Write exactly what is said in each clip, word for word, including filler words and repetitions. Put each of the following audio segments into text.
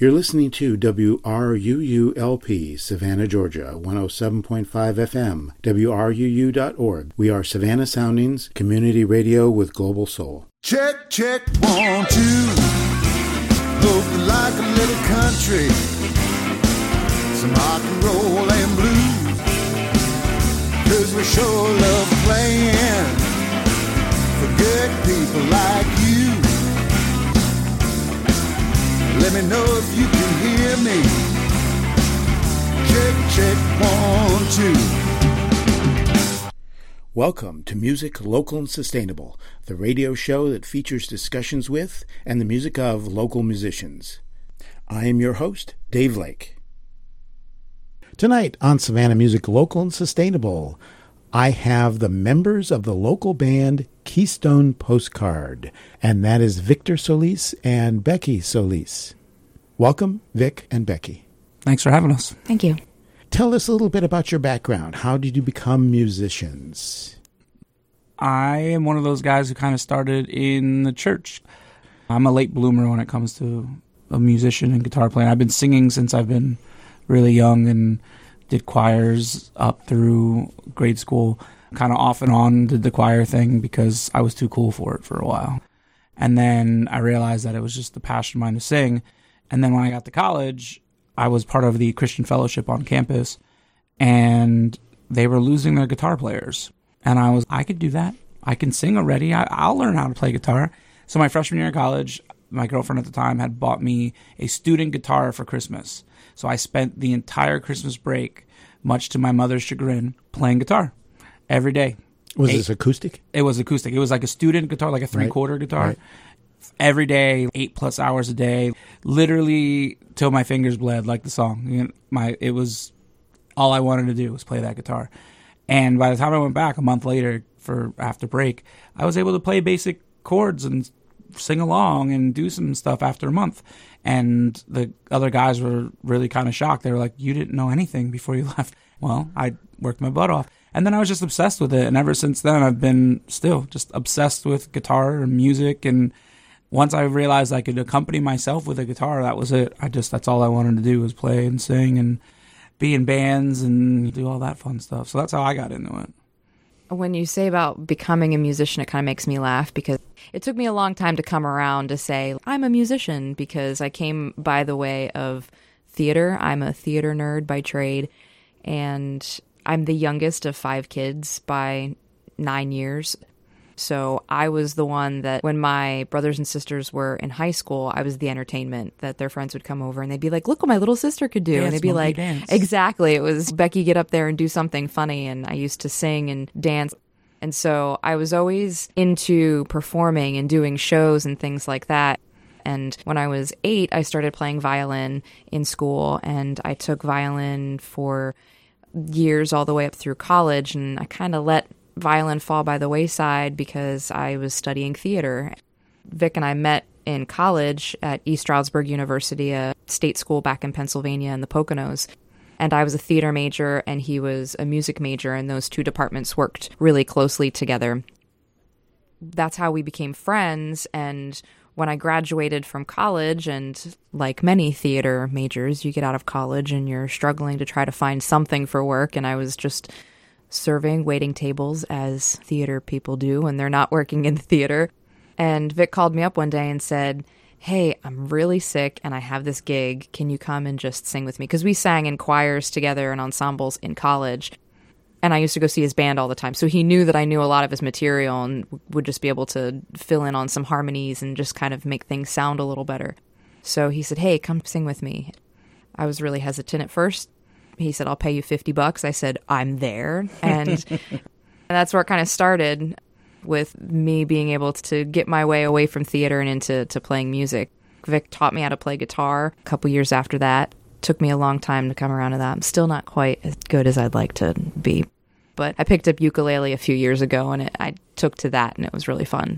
You're listening to W R U U L P, Savannah, Georgia, one oh seven point five F M, W R U U dot org. We are Savannah Soundings, community radio with global soul. Check, check, one, two. Look like a little country. Some rock and roll and blues. 'Cause we sure love playing for good people like you. Let me know if you can hear me. Check, check, one, two. Welcome to Music Local and Sustainable, the radio show that features discussions with and the music of local musicians. I am your host, Dave Lake. Tonight on Savannah Music Local and Sustainable, I have the members of the local band Keystone Postcard, and that is Victor Solis and Becky Solis. Welcome, Vic and Becky. Thanks for having us. Thank you. Tell us a little bit about your background. How did you become musicians? I am one of those guys who kind of started in the church. I'm a late bloomer when it comes to a musician and guitar playing. I've been singing since I've been really young and did choirs up through grade school. Kind of off and on did the choir thing because I was too cool for it for a while. And then I realized that it was just the passion of mine to sing. And then when I got to college, I was part of the Christian Fellowship on campus, and they were losing their guitar players. And I was, I could do that. I can sing already. I, I'll learn how to play guitar. So my freshman year of college, my girlfriend at the time had bought me a student guitar for Christmas. So I spent the entire Christmas break, much to my mother's chagrin, playing guitar every day. Was eight, this acoustic? It was acoustic. It was like a student guitar, like a three-quarter right. guitar. Right. Every day, eight plus hours a day, literally till my fingers bled, like the song. You know, my it was all I wanted to do was play that guitar. And by the time I went back a month later for after break, I was able to play basic chords and sing along and do some stuff after a month. And the other guys were really kind of shocked. They were like, "You didn't know anything before you left." Well, I worked my butt off. And then I was just obsessed with it. And ever since then, I've been still just obsessed with guitar and music. And once I realized I could accompany myself with a guitar, that was it. I just, that's all I wanted to do was play and sing and be in bands and do all that fun stuff. So that's how I got into it. When you say about becoming a musician, it kind of makes me laugh because it took me a long time to come around to say I'm a musician, because I came by the way of theater. I'm a theater nerd by trade, and I'm the youngest of five kids by nine years. So I was the one that when my brothers and sisters were in high school, I was the entertainment that their friends would come over and they'd be like, "Look what my little sister could do." Dance, and they'd be like, dance. Exactly. It was Becky, get up there and do something funny. And I used to sing and dance. And so I was always into performing and doing shows and things like that. And when I was eight, I started playing violin in school, and I took violin for years all the way up through college. And I kind of let violin fall by the wayside because I was studying theater. Vic and I met in college at East Stroudsburg University, a state school back in Pennsylvania in the Poconos. And I was a theater major and he was a music major, and those two departments worked really closely together. That's how we became friends. And when I graduated from college, and like many theater majors, you get out of college and you're struggling to try to find something for work. And I was just serving, waiting tables as theater people do when they're not working in the theater. And Vic called me up one day and said, "Hey, I'm really sick and I have this gig. Can you come and just sing with me?" Because we sang in choirs together and ensembles in college. And I used to go see his band all the time. So he knew that I knew a lot of his material and would just be able to fill in on some harmonies and just kind of make things sound a little better. So he said, "Hey, come sing with me." I was really hesitant at first. He said, "I'll pay you fifty bucks. I said, "I'm there." And that's where it kind of started, with me being able to get my way away from theater and into to playing music. Vic taught me how to play guitar a couple years after that. Took me a long time to come around to that. I'm still not quite as good as I'd like to be. But I picked up ukulele a few years ago, and it, I took to that, and it was really fun.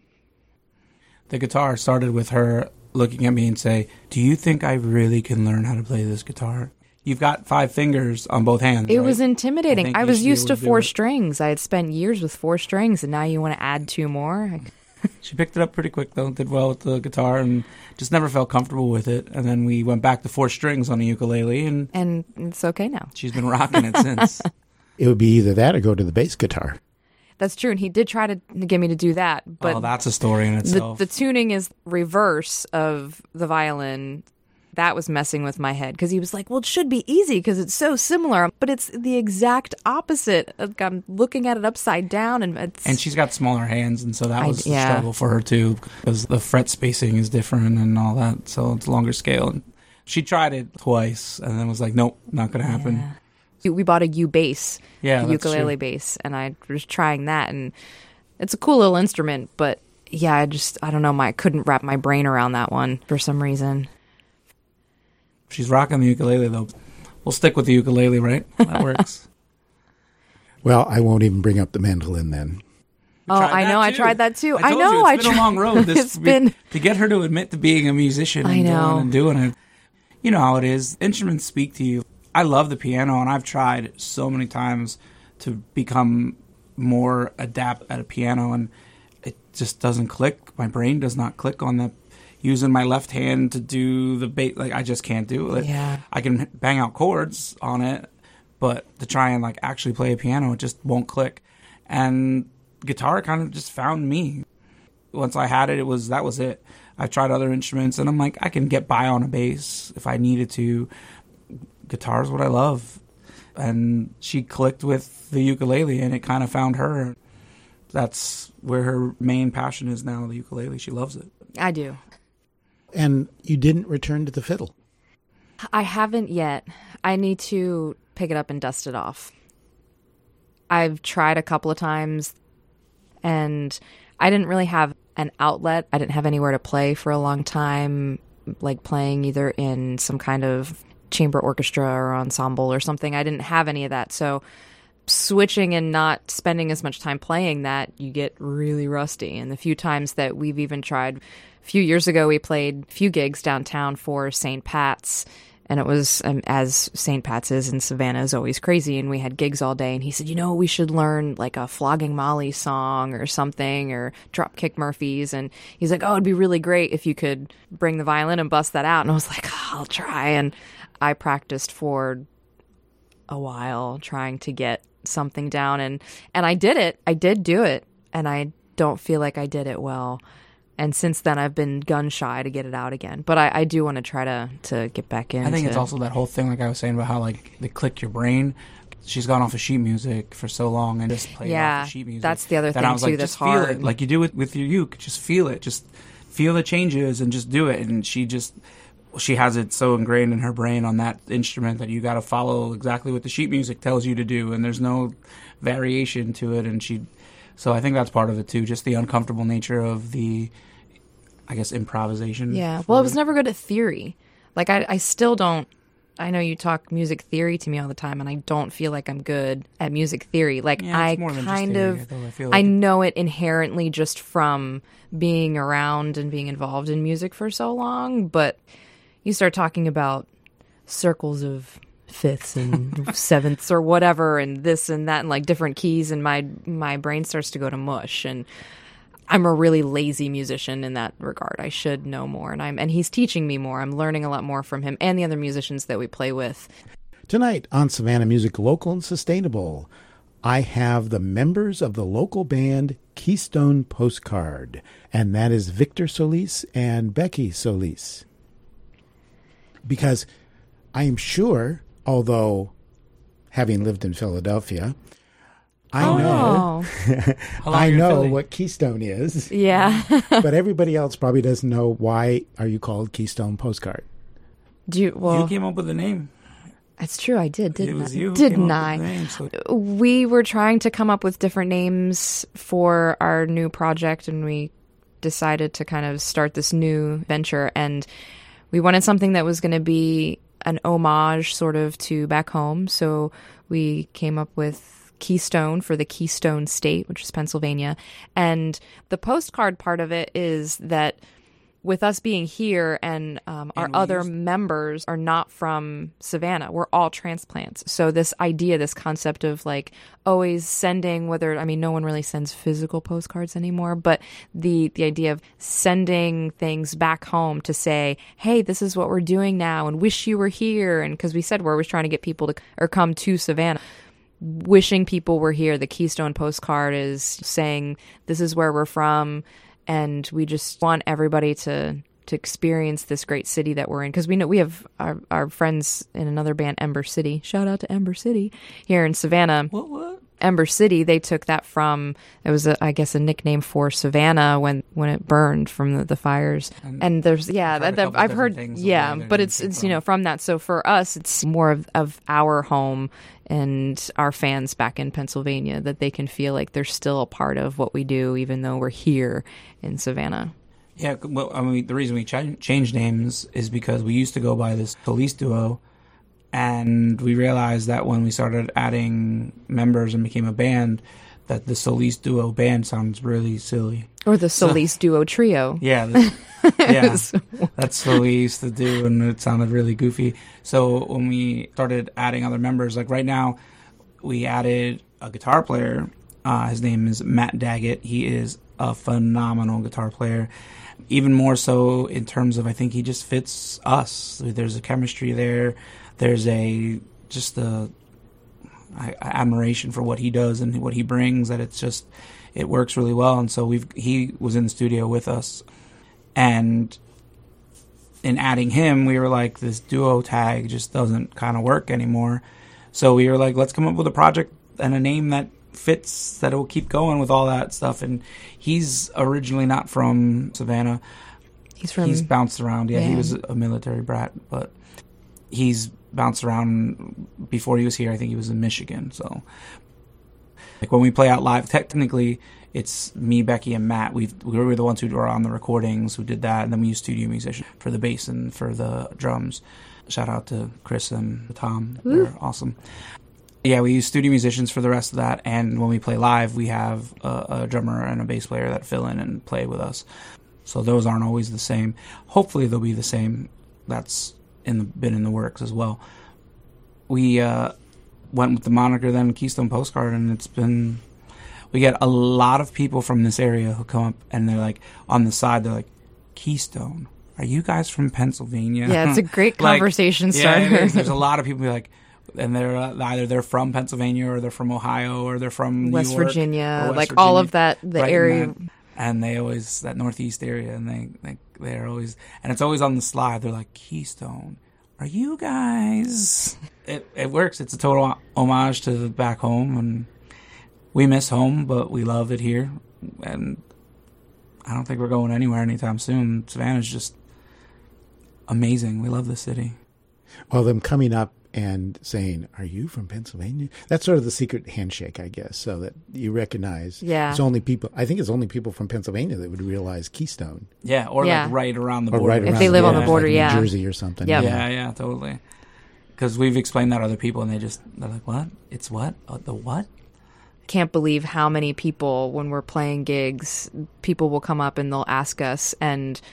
The guitar started with her looking at me and say, "Do you think I really can learn how to play this guitar? You've got five fingers on both hands." It right? was intimidating. I, I was used to four to strings. I had spent years with four strings, and now you want to add two more? She picked it up pretty quick, though, did well with the guitar, and just never felt comfortable with it. And then we went back to four strings on the ukulele, and, And it's okay now. she's been rocking it since. It would be either that or go to the bass guitar. That's true, and he did try to get me to do that, but Oh, that's a story in the, itself. the tuning is reverse of the violin. That was messing with my head because he was like, well, it should be easy because it's so similar, but it's the exact opposite. Like, I'm looking at it upside down, and it's... And she's got smaller hands, and so that I- was yeah. a struggle for her, too, because the fret spacing is different and all that, so it's longer scale. And she tried it twice, and then was like, nope, not going to happen. Yeah. We bought a U bass, Yeah, a that's ukulele true. bass, and I was trying that, and it's a cool little instrument, but yeah, I just, I don't know, my, I couldn't wrap my brain around that one for some reason. She's rocking the ukulele, though. We'll stick with the ukulele, right? That works. Well, I won't even bring up the mandolin then. Oh, Tried I that, know, I too. tried that too. I, told know, you, I it's been tried. a long road. This, It's been, to get her to admit to being a musician and I know. doing and doing it. You know how it is. Instruments speak to you. I love the piano, and I've tried so many times to become more adept at a piano, and it just doesn't click. My brain does not click on the using my left hand to do the bass. Like, I just can't do it. Yeah. I can bang out chords on it, but to try and like actually play a piano, it just won't click. And guitar kind of just found me. Once I had it, it was that was it. I've tried other instruments, and I'm like, I can get by on a bass if I needed to. Guitar is what I love. And she clicked with the ukulele, and it kind of found her. That's where her main passion is now, the ukulele. She loves it. I do. And you didn't return to the fiddle. I haven't yet. I need to pick it up and dust it off. I've tried a couple of times, and I didn't really have an outlet. I didn't have anywhere to play for a long time, like playing either in some kind of chamber orchestra or ensemble or something. I didn't have any of that. So switching and not spending as much time playing that, you get really rusty. And the few times that we've even tried, a few years ago, we played a few gigs downtown for Saint Pat's. And it was, um, as Saint Pat's is in Savannah, is always crazy. And we had gigs all day. And he said, you know, we should learn like a Flogging Molly song or something, or Dropkick Murphys. And he's like, oh, it'd be really great if you could bring the violin and bust that out. And I was like, oh, I'll try. And I practiced for a while trying to get something down. And, and I did it. I did do it. And I don't feel like I did it well. And since then, I've been gun shy to get it out again. But I, I do want to try to, to get back in. I think it's also that whole thing, like I was saying, about how like they click your brain. She's gone off of sheet music for so long and just played Yeah, off of sheet music. that's the other that thing, I was like, too, that's just feel hard. it, like you do it with your uke. Just feel it. Just feel the changes and just do it. And she just she has it so ingrained in her brain on that instrument that you got to follow exactly what the sheet music tells you to do, and there's no variation to it. And she, so I think that's part of it too, just the uncomfortable nature of the, I guess, improvisation. Yeah. for Well, I was it. never good at theory. Like, I, I still don't. I know you talk music theory to me all the time, and I don't feel like I'm good at music theory. Like, Yeah, I it's more than just kind theory, of, though. I feel I like it- know it inherently just from being around and being involved in music for so long. But you start talking about circles of fifths and sevenths or whatever, and this and that, and like different keys, and my my brain starts to go to mush. And I'm a really lazy musician in that regard. I should know more, and I'm and he's teaching me more. I'm learning a lot more from him and the other musicians that we play with. Tonight on Savannah Music Local and Sustainable, I have the members of the local band Keystone Postcard, and that is Victor Solis and Becky Solis. Because I am sure, although having lived in Philadelphia, I Oh. know How long I are you in know Philly? what Keystone is, Yeah. but everybody else probably doesn't know why are you called Keystone Postcard. Do you, well, you came up with the name. it's true. I did, didn't It was I? you. who Didn't came up I? with the name, so We were trying to come up with different names for our new project, and we decided to kind of start this new venture. And we wanted something that was going to be an homage sort of to back home. So we came up with Keystone for the Keystone State, which is Pennsylvania. And the postcard part of it is that with us being here and um, our And we other used- members are not from Savannah. We're all transplants. So this idea, this concept of like always sending, whether, I mean, no one really sends physical postcards anymore, but the, the idea of sending things back home to say, hey, this is what we're doing now and wish you were here. And because we said we're always trying to get people to or come to Savannah. Wishing people were here. The Keystone postcard is saying, this is where we're from. And we just want everybody to to experience this great city that we're in. Because we know we have our, our friends in another band, Ember City. Shout out to Ember City here in Savannah. What, what? Ember City, they took that from, it was, a, I guess, a nickname for Savannah when, when it burned from the, the fires. And And there's, yeah, I've heard a that, couple I've different heard, things of yeah, where their but name it's, came it's, you know, from. from that. So for us, it's more of, of our home and our fans back in Pennsylvania, that they can feel like they're still a part of what we do, even though we're here in Savannah. Yeah, well, I mean, the reason we ch- changed names is because we used to go by this Solis duo, and we realized that when we started adding members and became a band, that the Solis duo band sounds really silly. Or the Solis Duo Trio. Yeah, the, yeah, that's what we used to do, and it sounded really goofy. So when we started adding other members, like right now, we added a guitar player. Uh, his name is Matt Daggett. He is a phenomenal guitar player. Even more so in terms of, I think he just fits us. There's a chemistry there. There's a just a, a admiration for what he does and what he brings. That it's just it works really well. And so we've he was in the studio with us, and in adding him, we were like, this duo tag just doesn't kind of work anymore. So we were like, let's come up with a project and a name that fits, that it will keep going with all that stuff. And he's originally not from Savannah. He's from, He's bounced around. Yeah, Yeah. he was a military brat, but he's bounced around. Before he was here, I think he was in Michigan. So, like when we play out live, technically it's me, Becky, and Matt. We've we were the ones who were on the recordings, who did that, and then we used studio musicians for the bass and for the drums. Shout out to Chris and Tom; they're awesome. Yeah, we use studio musicians for the rest of that, and when we play live, we have a, a drummer and a bass player that fill in and play with us. So those aren't always the same. Hopefully they'll be the same. That's in the, been in the works as well. We uh, went with the moniker then Keystone Postcard, and it's been... We get a lot of people from this area who come up, and they're like, on the side, they're like, Keystone, are you guys from Pennsylvania? yeah, it's a great Like, conversation yeah, starter. it is. There's a lot of people who be like, and they're uh, either they're from Pennsylvania or they're from Ohio or they're from New West York Virginia, or West like Virginia, all of that, the right in area. that- and they always that northeast area, and they they they're always, and it's always on the slide. They're like, Keystone, are you guys? It it works. It's a total homage to the back home, and we miss home, but we love it here. And I don't think we're going anywhere anytime soon. Savannah's just amazing. We love the city. Well, them coming up and saying, are you from Pennsylvania? That's sort of the secret handshake, I guess, so that you recognize Yeah. it's only people, I think it's only people from Pennsylvania that would realize Keystone. Yeah, or Yeah. like right around the Or border. right If around they live on the like border, New yeah. Jersey or something. Yep. Yeah, yeah, totally. Because we've explained that to other people, and they just they're like, "What? It's what? Uh, the what?" Can't believe how many people, when we're playing gigs, people will come up and they'll ask us, and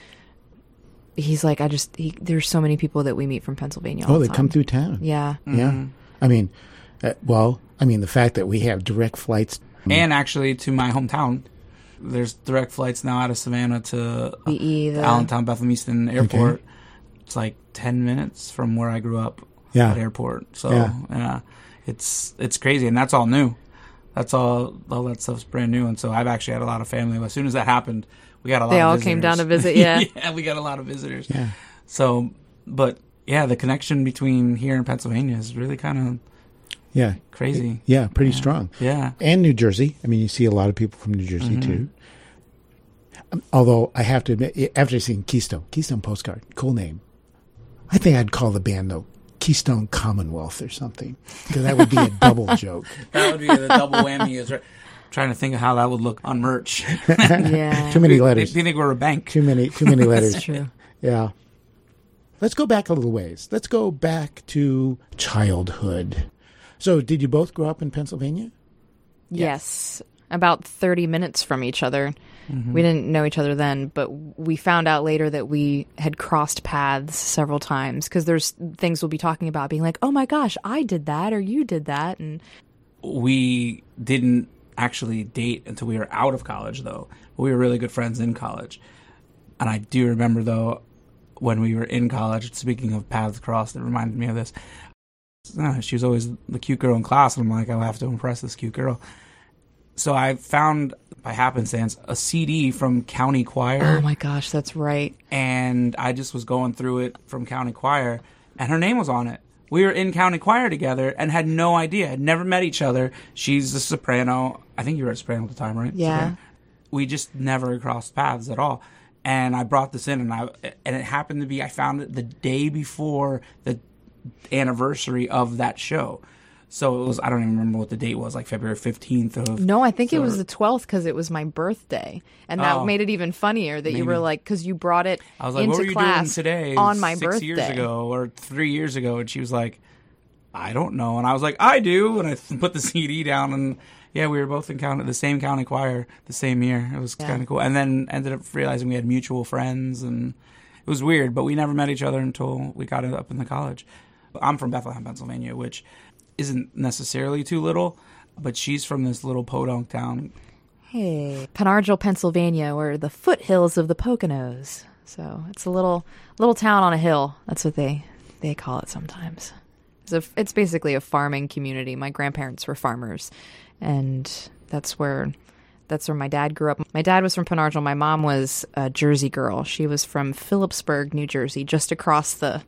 he's like, I just, he, there's so many people that we meet from Pennsylvania all Oh, the they time. come through town. Yeah. Yeah. I mean, uh, well, I mean, the fact that we have direct flights. And actually, to my hometown, there's direct flights now out of Savannah to uh, B E, the- Allentown Bethlehem Easton Airport. It's like ten minutes from where I grew up. Yeah. At airport. So Yeah. yeah, it's it's crazy, and that's all new. That's all. All that stuff's brand new, and so I've actually had a lot of family. As soon as that happened, we got a lot. They of all visitors. came down to visit, yeah. Yeah, we got a lot of visitors. Yeah. So, but yeah, the connection between here and Pennsylvania is really kind of Yeah. crazy. Yeah, pretty strong. Yeah. And New Jersey. I mean, you see a lot of people from New Jersey, Mm-hmm. too. Um, although, I have to admit, after seeing Keystone, Keystone Postcard, cool name. I think I'd call the band, though, Keystone Commonwealth or something, because that would be a double joke. That would be the double whammy. Is right. Trying to think of how that would look on merch. Yeah. Too many letters. Do you think we're a bank? Too many, too many letters. That's true. Yeah. Let's go back a little ways. Let's go back to childhood. So, did you both grow up in Pennsylvania? Yes. About thirty minutes from each other. Mm-hmm. We didn't know each other then, but we found out later that we had crossed paths several times because there's things we'll be talking about being like, oh my gosh, I did that or you did that. And we didn't actually date until we were out of college, though. We were really good friends in college. And I do remember, though, when we were in college, speaking of paths crossed, it reminded me of this. Uh, she was always the cute girl in class, and I'm like, I have to impress this cute girl. So I found, by happenstance, a C D from County Choir. oh my gosh, that's right. And I just was going through it from County Choir, and her name was on it. We were in County Choir together and had no idea. Had never met each other. She's a soprano. I think you were a soprano at the time, right? Yeah. Soprano. We just never crossed paths at all. And I brought this in, and I and it happened to be, I found it the day before the anniversary of that show. So it was, I don't even remember what the date was, like February fifteenth of... No, I think so, it was the twelfth because it was my birthday. And that Oh, made it even funnier that you were maybe. like, because you brought it I was like, into what were you class doing today on my six birthday. years ago or three years ago? And she was like, I don't know. And I was like, I do. And I put the C D down, and yeah, we were both in county, the same county choir the same year. It was Yeah. kind of cool. And then ended up realizing we had mutual friends, and it was weird, but we never met each other until we got up in the college. I'm from Bethlehem, Pennsylvania, which isn't necessarily too little, but she's from this little podunk town. Hey, Penargil, Pennsylvania, or the foothills of the Poconos. So it's a little little town on a hill. That's what they, they call it sometimes. It's, a, it's basically a farming community. My grandparents were farmers, and that's where that's where my dad grew up. My dad was from Penargil. My mom was a Jersey girl. She was from Phillipsburg, New Jersey, just across the...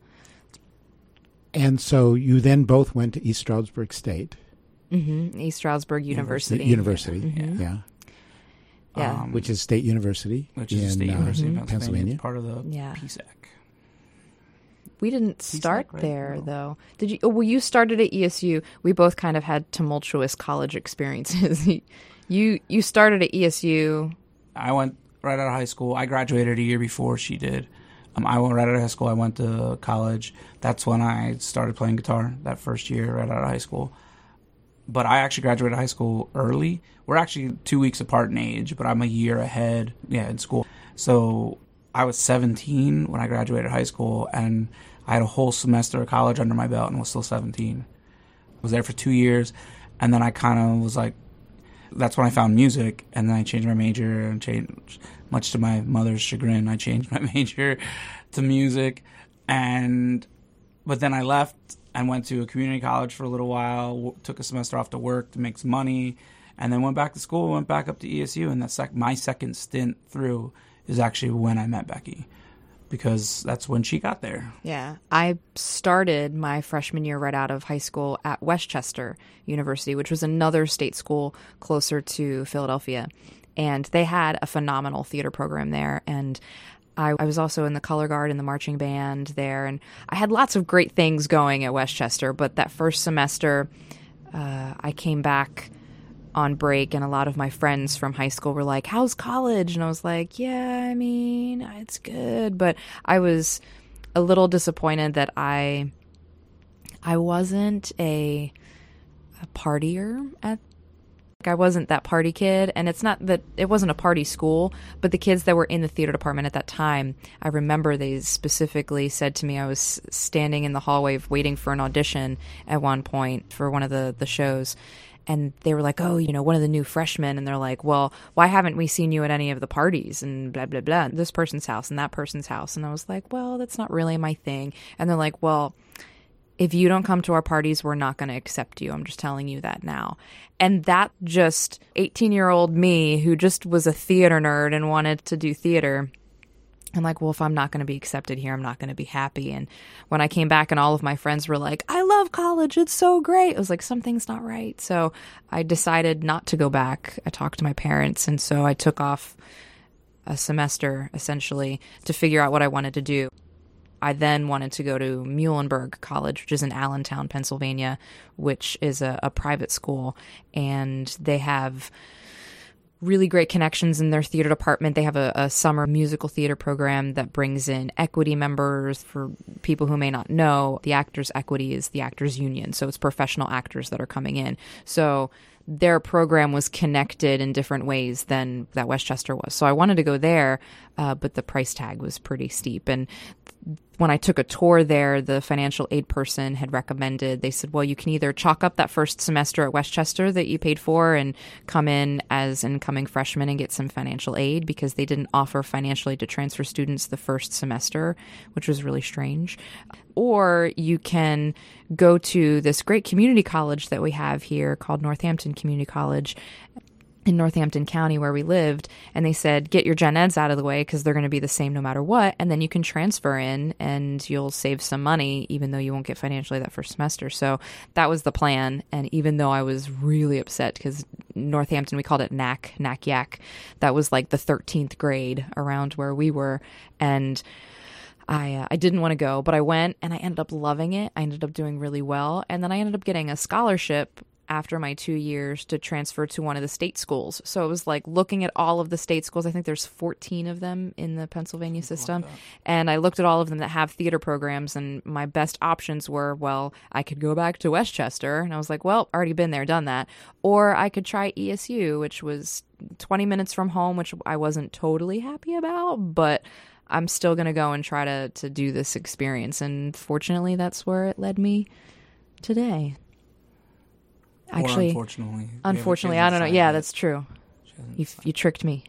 And so you then both went to East Stroudsburg State. Mm-hmm, East Stroudsburg University. University, Mhm. yeah. Yeah. Um, Which is State University which is in a state uh, university in Pennsylvania. Pennsylvania. It's part of the Yeah. P S E C. We didn't P S E C, start right? there, No. though. Did you? Oh, well, you started at E S U. We both kind of had tumultuous college experiences. you you started at E S U. I went right out of high school. I graduated a year before she did. Um, I went right out of high school. I went to college. That's when I started playing guitar, that first year right out of high school. But I actually graduated high school early. We're actually two weeks apart in age, but I'm a year ahead, yeah, in school. So I was seventeen when I graduated high school, and I had a whole semester of college under my belt and was still seventeen. I was there for two years, and then I kind of was like, that's when I found music, and then I changed my major, and changed, much to my mother's chagrin, I changed my major to music, and but then I left and went to a community college for a little while, w- took a semester off to work to make some money, and then went back to school, went back up to E S U, and that's sec- my second stint through is actually when I met Becky, because that's when she got there. Yeah, I started my freshman year right out of high school at Westchester University, which was another state school closer to Philadelphia, and they had a phenomenal theater program there. And I, I was also in the color guard and the marching band there, and I had lots of great things going at Westchester. But that first semester, uh, I came back on break, and a lot of my friends from high school were like, how's college? And I was like, yeah, I mean, it's good. But I was a little disappointed that I I wasn't a, a partier at I wasn't that party kid, and it's not that it wasn't a party school, but the kids that were in the theater department at that time, I remember they specifically said to me, I was standing in the hallway waiting for an audition at one point for one of the, the shows, and they were like, oh, you know, one of the new freshmen, and they're like, well, why haven't we seen you at any of the parties, and blah, blah, blah, this person's house and that person's house, and I was like, well, that's not really my thing, and they're like, well, if you don't come to our parties, we're not going to accept you. I'm just telling you that now. And that just eighteen-year-old me who just was a theater nerd and wanted to do theater, I'm like, well, if I'm not going to be accepted here, I'm not going to be happy. And when I came back and all of my friends were like, I love college, it's so great, I was like, something's not right. So I decided not to go back. I talked to my parents, and so I took off a semester, essentially, to figure out what I wanted to do. I then wanted to go to Muhlenberg College, which is in Allentown, Pennsylvania, which is a, a private school, and they have really great connections in their theater department. They have a, a summer musical theater program that brings in equity members. For people who may not know, the Actors Equity is the Actors Union, so it's professional actors that are coming in. So their program was connected in different ways than that Westchester was. So I wanted to go there, uh, but the price tag was pretty steep. And when I took a tour there, the financial aid person had recommended, they said, well, you can either chalk up that first semester at Westchester that you paid for and come in as an incoming freshman and get some financial aid, because they didn't offer financial aid to transfer students the first semester, which was really strange. Or you can go to this great community college that we have here called Northampton Community College in Northampton County, where we lived, and they said, get your gen eds out of the way because they're going to be the same no matter what, and then you can transfer in and you'll save some money even though you won't get financially that first semester. So that was the plan. And even though I was really upset because Northampton, we called it N A C, N A C Y A C, that was like the thirteenth grade around where we were, and I uh, I didn't want to go, but I went and I ended up loving it. I ended up doing really well, and then I ended up getting a scholarship after my two years to transfer to one of the state schools. So it was like looking at all of the state schools. I think there's fourteen of them in the Pennsylvania system. Like and I looked at all of them that have theater programs, and my best options were, well, I could go back to Westchester. And I was like, well, already been there, done that. Or I could try E S U, which was twenty minutes from home, which I wasn't totally happy about, but I'm still going to go and try to, to do this experience. And fortunately, that's where it led me today. Actually, or unfortunately. Unfortunately, I don't know. Yeah, that's true. You, you tricked me.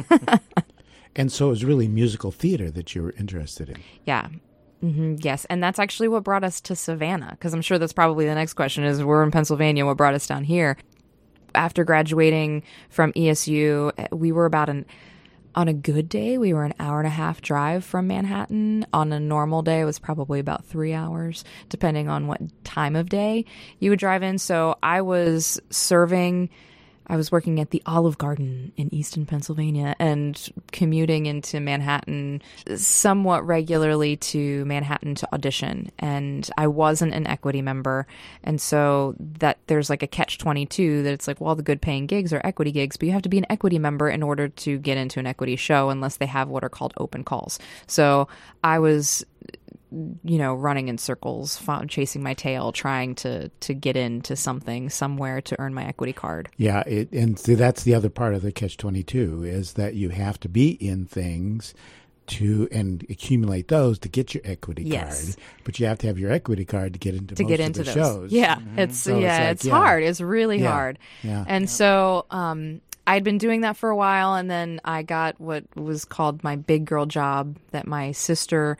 And so it was really musical theater that you were interested in. Yeah. Mm-hmm. Yes. And that's actually what brought us to Savannah, because I'm sure that's probably the next question is, we're in Pennsylvania, what brought us down here? After graduating from E S U, we were about an On a good day, we were an hour and a half drive from Manhattan. On a normal day, it was probably about three hours, depending on what time of day you would drive in. So I was serving, I was working at the Olive Garden in Easton, Pennsylvania, and commuting into Manhattan somewhat regularly to Manhattan to audition. And I wasn't an equity member. And so that there's like a catch twenty-two that it's like, well, the good paying gigs are equity gigs, but you have to be an equity member in order to get into an equity show unless they have what are called open calls. So I was, you know, running in circles, chasing my tail, trying to to get into something somewhere to earn my equity card. Yeah, it, and see, that's the other part of the catch twenty-two is that you have to be in things to and accumulate those to get your equity yes. card, but you have to have your equity card to get into to most get of into the those shows. Yeah, mm-hmm. it's so yeah, it's, it's, like, it's yeah. hard. It's really yeah. hard. Yeah. And yeah. so um, I'd been doing that for a while, and then I got what was called my big girl job that my sister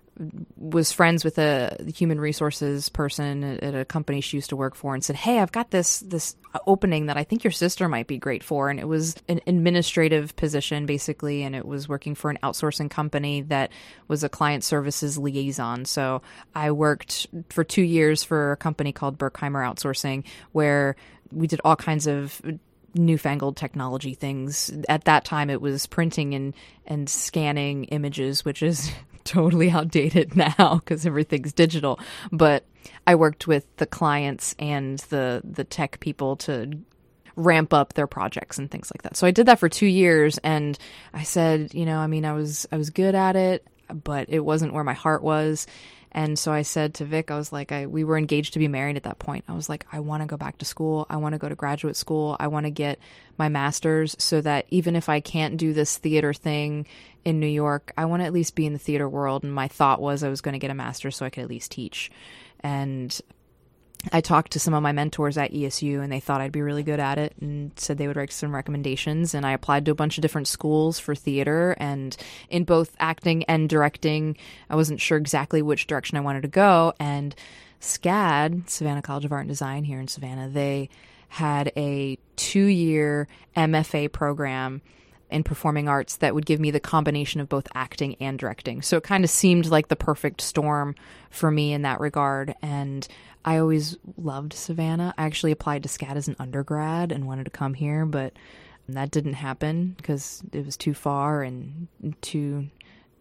was friends with a human resources person at a company she used to work for, and said, hey, I've got this this opening that I think your sister might be great for. And it was an administrative position, basically, and it was working for an outsourcing company that was a client services liaison. So I worked for two years for a company called Berkheimer Outsourcing, where we did all kinds of newfangled technology things. At that time, it was printing and, and scanning images, which is totally outdated now because everything's digital. But I worked with the clients and the the tech people to ramp up their projects and things like that. So I did that for two years, and I said, you know, I mean, I was I was good at it, but it wasn't where my heart was. And so I said to Vic, I was like, I, we were engaged to be married at that point. I was like, I want to go back to school. I want to go to graduate school. I want to get my master's so that even if I can't do this theater thing in New York, I want to at least be in the theater world. And my thought was I was going to get a master's so I could at least teach. And I talked to some of my mentors at E S U, and they thought I'd be really good at it and said they would write some recommendations. And I applied to a bunch of different schools for theater, and in both acting and directing, I wasn't sure exactly which direction I wanted to go. And SCAD, Savannah College of Art and Design here in Savannah, they had a two-year M F A program in performing arts that would give me the combination of both acting and directing. So it kind of seemed like the perfect storm for me in that regard. And I always loved Savannah. I actually applied to SCAD as an undergrad and wanted to come here, but that didn't happen because it was too far and too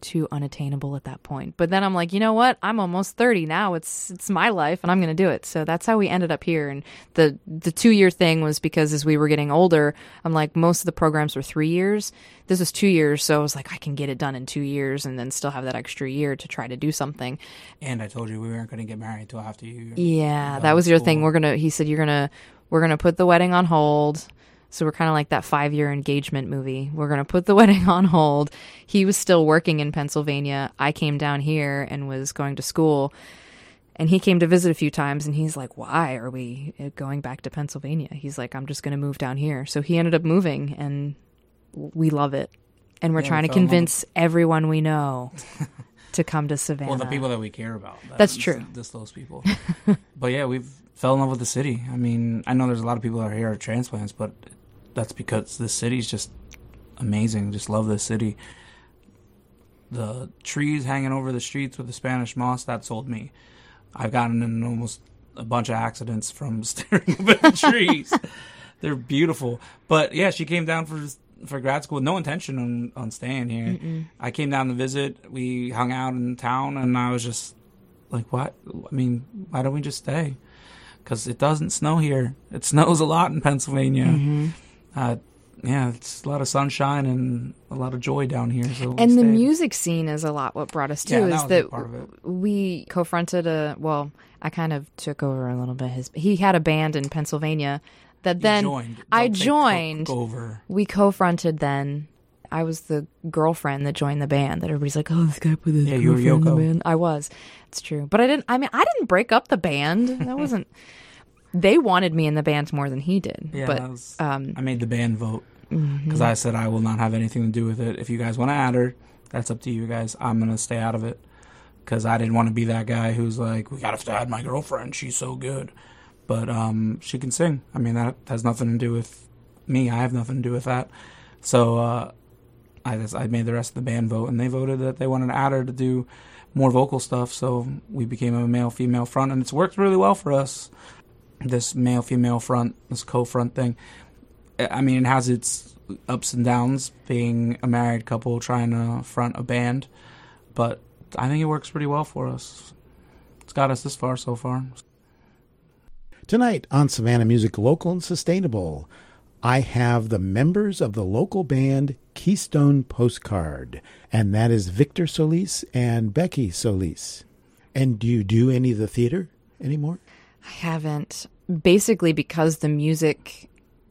too unattainable at that point. But then I'm like, you know what? I'm almost thirty now. It's it's my life, and I'm going to do it. So that's how we ended up here. And the the two year thing was because as we were getting older, I'm like, most of the programs were three years. This was two years, so I was like, I can get it done in two years, and then still have that extra year to try to do something. And I told you we weren't going to get married till after you. Yeah, that was your school. thing. We're gonna. He said you're gonna. We're gonna put the wedding on hold. So we're kind of like that five-year engagement movie. We're going to put the wedding on hold. He was still working in Pennsylvania. I came down here and was going to school. And he came to visit a few times, and he's like, why are we going back to Pennsylvania? He's like, I'm just going to move down here. So he ended up moving, and we love it. And we're Yeah, trying we to fell in love convince everyone we know to come to Savannah. Well, the people that we care about. That, That's true. Just those people. But yeah, we've fell in love with the city. I mean, I know there's a lot of people that are here are transplants, but that's because this city's just amazing. Just love this city. The trees hanging over the streets with the Spanish moss, that sold me. I've gotten in almost a bunch of accidents from staring up at the trees. They're beautiful. But yeah, she came down for for grad school with no intention on, on staying here. Mm-mm. I came down to visit. We hung out in town, and I was just like, what? I mean, why don't we just stay? Because it doesn't snow here. It snows a lot in Pennsylvania. Mm-hmm. Uh, yeah, it's a lot of sunshine and a lot of joy down here. So and the music scene is a lot what brought us too. Yeah, is that was that a part of it. We co-fronted a well, I kind of took over a little bit. His he had a band in Pennsylvania that You then joined. I Don't take joined. Coke over. We co-fronted then. I was the girlfriend that joined the band. That everybody's like, oh, this guy put his Yeah, you were girlfriend in the Yoko. band. I was. It's true, but I didn't. I mean, I didn't break up the band. That wasn't. They wanted me in the band more than he did. Yeah, but that was, um, I made the band vote because mm-hmm. I said I will not have anything to do with it. If you guys want to add her, that's up to you guys. I'm going to stay out of it because I didn't want to be that guy who's like, we got to add my girlfriend. She's so good. But um, she can sing. I mean, that has nothing to do with me. I have nothing to do with that. So uh, I just, I made the rest of the band vote, and they voted that they wanted to add her to do more vocal stuff. So we became a male-female front, and it's worked really well for us. This male-female front, this co-front thing. I mean, it has its ups and downs, being a married couple trying to front a band, but I think it works pretty well for us. It's got us this far so far. Tonight on Savannah Music Local and Sustainable, I have the members of the local band Keystone Postcard, and that is Victor Solis and Becky Solis. And do you do any of the theater anymore? I haven't. Basically because the music,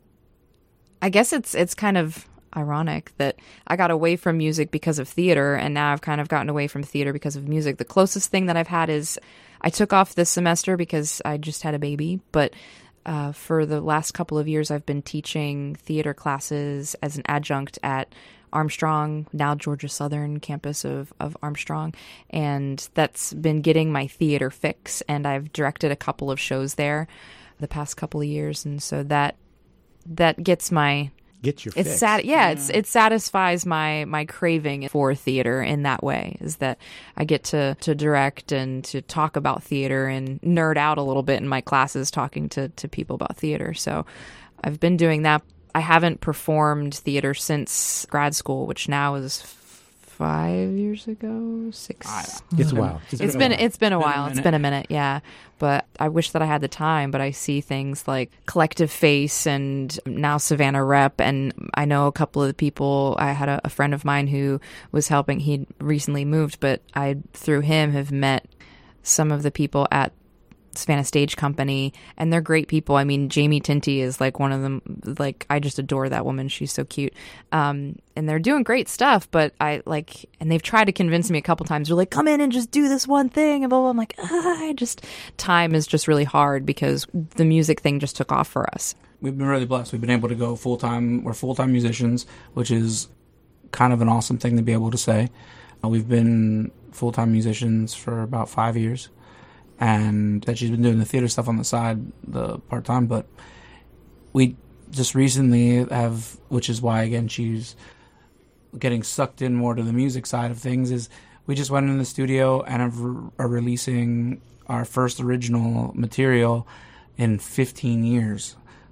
I guess it's it's kind of ironic that I got away from music because of theater, and now I've kind of gotten away from theater because of music. The closest thing that I've had is I took off this semester because I just had a baby, but uh, for the last couple of years I've been teaching theater classes as an adjunct at Armstrong, now Georgia Southern campus of, of Armstrong. And that's been getting my theater fix. And I've directed a couple of shows there the past couple of years. And so that that gets my... Get your it's fix. sat yeah, it's it satisfies my my craving for theater in that way, is that I get to to direct and to talk about theater and nerd out a little bit in my classes talking to to people about theater. So I've been doing that. I haven't performed theater since grad school, which now is five years ago, six. It's a while. It's been it's been a Been a while. It's minute. been a minute, yeah. But I wish that I had the time. But I see things like Collective Face and now Savannah Rep, and I know a couple of the people. I had a, a friend of mine who was helping. He'd recently moved, but I through him have met some of the people at Savannah Stage Company, and they're great people. I mean, Jamie Tinty is like one of them. Like, I just adore that woman. She's so cute. Um, and they're doing great stuff, but I like, and they've tried to convince me a couple times. They're like, come in and just do this one thing, and blah, blah. I'm like, ah, I just, time is just really hard because the music thing just took off for us. We've been really blessed. We've been able to go full-time. We're full-time musicians, which is kind of an awesome thing to be able to say. Uh, we've been full-time musicians for about five years. And that she's been doing the theater stuff on the side, the part-time. But we just recently have, which is why, again, she's getting sucked in more to the music side of things, is we just went in the studio and have, are releasing our first original material in fifteen years.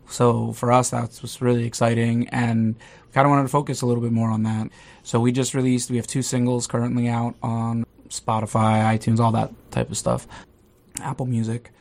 So for us, that was really exciting, and we kind of wanted to focus a little bit more on that. So we just released, we have two singles currently out on Spotify, iTunes, all that type of stuff, Apple Music.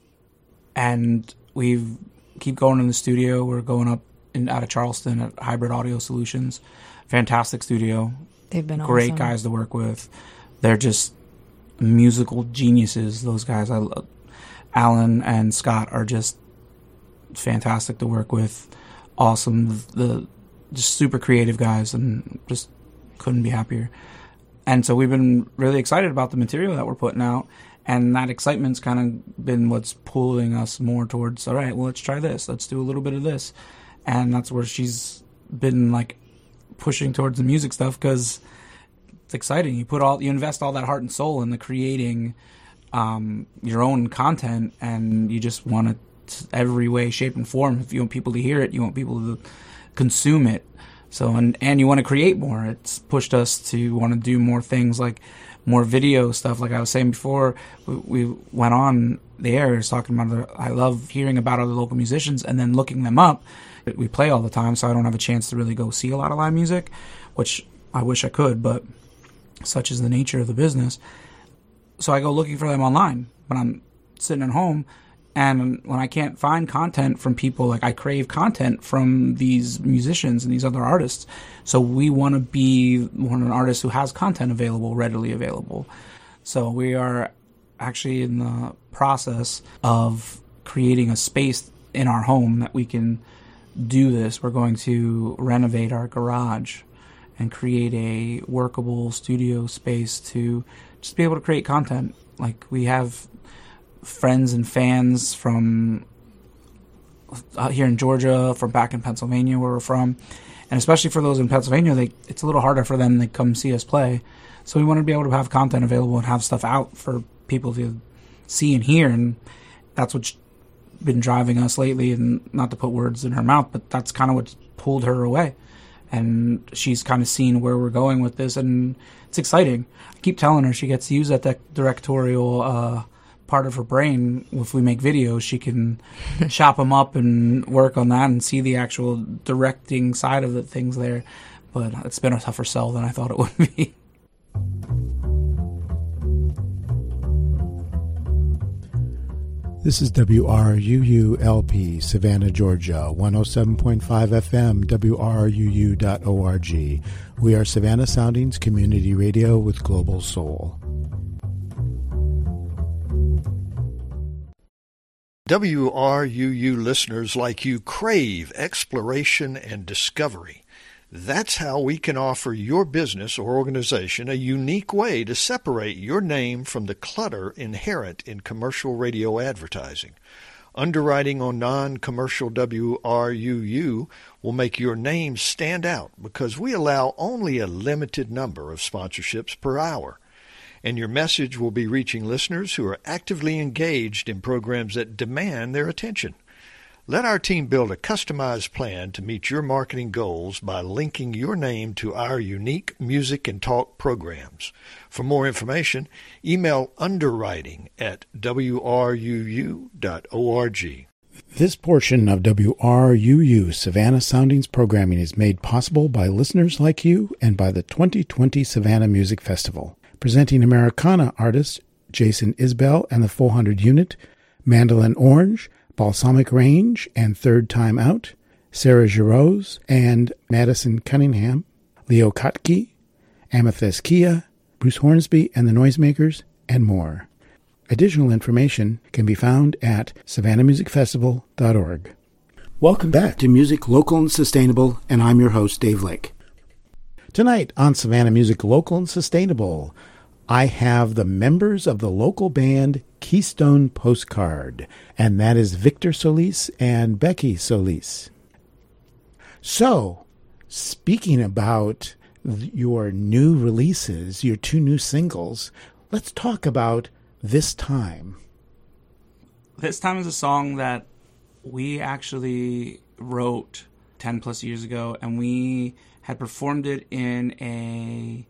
And we keep going in the studio. We're going up in, out of Charleston at Hybrid Audio Solutions. Fantastic studio. They've been great awesome. guys to work with. They're just musical geniuses, those guys. I, Alan and Scott are just fantastic to work with. Awesome. The just super creative guys, and just couldn't be happier. And so we've been really excited about the material that we're putting out, and that excitement's kind of been what's pulling us more towards, all right, well, let's try this. Let's do a little bit of this. And that's where she's been like pushing towards the music stuff, because it's exciting. You put all, you invest all that heart and soul into creating um, your own content, and you just want it every way, shape, and form. If you want people to hear it, you want people to consume it. So, and, and you want to create more. It's pushed us to want to do more things, like more video stuff. Like I was saying before, we, we went on the air, was talking about, the, I love hearing about other local musicians and then looking them up. We play all the time, so I don't have a chance to really go see a lot of live music, which I wish I could, but such is the nature of the business. So I go looking for them online when I'm sitting at home. And when I can't find content from people, like I crave content from these musicians and these other artists. So we want to be one of an artist who has content available, readily available. So we are actually in the process of creating a space in our home that we can do this. We're going to renovate our garage and create a workable studio space to just be able to create content. Like we have friends and fans from out here in Georgia, from back in Pennsylvania where we're from, and especially for those in Pennsylvania, they, it's a little harder for them to come see us play. So we want to be able to have content available and have stuff out for people to see and hear, and that's what's been driving us lately. And not to put words in her mouth, but that's kind of what pulled her away, and she's kind of seen where we're going with this, and it's exciting. I keep telling her she gets to use that de- directorial uh part of her brain. If we make videos, she can chop them up and work on that and see the actual directing side of the things there. But it's been a tougher sell than I thought it would be. This is W R U U L P, Savannah, Georgia, one oh seven point five F M, W R U U dot org. We are Savannah Soundings Community Radio with Global Soul. W R U U listeners like you crave exploration and discovery. That's how we can offer your business or organization a unique way to separate your name from the clutter inherent in commercial radio advertising. Underwriting on non-commercial W R U U will make your name stand out because we allow only a limited number of sponsorships per hour. And your message will be reaching listeners who are actively engaged in programs that demand their attention. Let our team build a customized plan to meet your marketing goals by linking your name to our unique music and talk programs. For more information, email underwriting at W R U U dot org. This portion of W R U U Savannah Soundings programming is made possible by listeners like you and by the twenty twenty Savannah Music Festival, presenting Americana artists Jason Isbell and the four hundred Unit, Mandolin Orange, Balsamic Range and Third Time Out, Sarah Giroux and Madison Cunningham, Leo Kotke, Amethyst Kia, Bruce Hornsby and the Noisemakers, and more. Additional information can be found at savannah music festival dot org. Welcome back to Music Local and Sustainable, and I'm your host, Dave Lake. Tonight on Savannah Music Local and Sustainable, I have the members of the local band Keystone Postcard, and that is Victor Solis and Becky Solis. So, speaking about your new releases, your two new singles, let's talk about This Time. This Time is a song that we actually wrote ten plus years ago, and we had performed it in a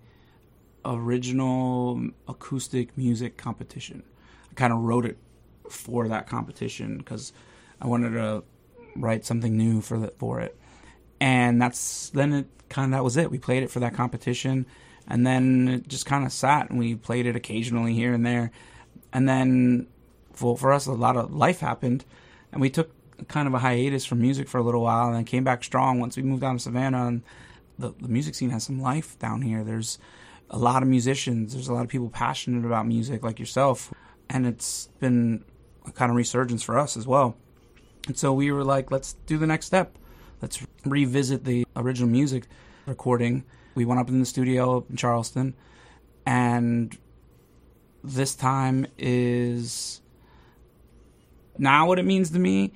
original acoustic music competition. I kind of wrote it for that competition because I wanted to write something new for the, for it. And that's then it kind of that was it. We played it for that competition, and then it just kind of sat, and we played it occasionally here and there. And then for for us, a lot of life happened, and we took kind of a hiatus from music for a little while, and then came back strong once we moved down to Savannah. And the the music scene has some life down here. There's a lot of musicians. There's a lot of people passionate about music like yourself, and it's been a kind of resurgence for us as well. And so we were like, let's do the next step. Let's revisit the original music recording. We went up in the studio in Charleston, and this time is now what it means to me